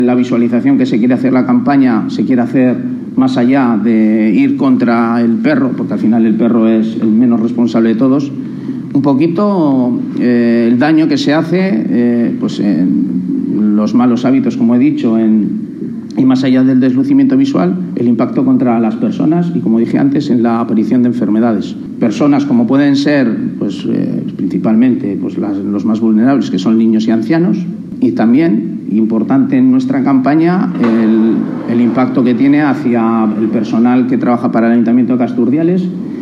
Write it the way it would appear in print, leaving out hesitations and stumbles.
La visualización que se quiere hacer la campaña se quiere hacer más allá de ir contra el perro, porque al final el perro es el menos responsable de todos. Un poquito el daño que se hace pues en los malos hábitos, como he dicho, y más allá del deslucimiento visual, el impacto contra las personas y, como dije antes, en la aparición de enfermedades. Personas como pueden ser pues, principalmente pues, los más vulnerables, que son niños y ancianos, y también, importante en nuestra campaña, el impacto que tiene hacia el personal que trabaja para el Ayuntamiento de Casturdiales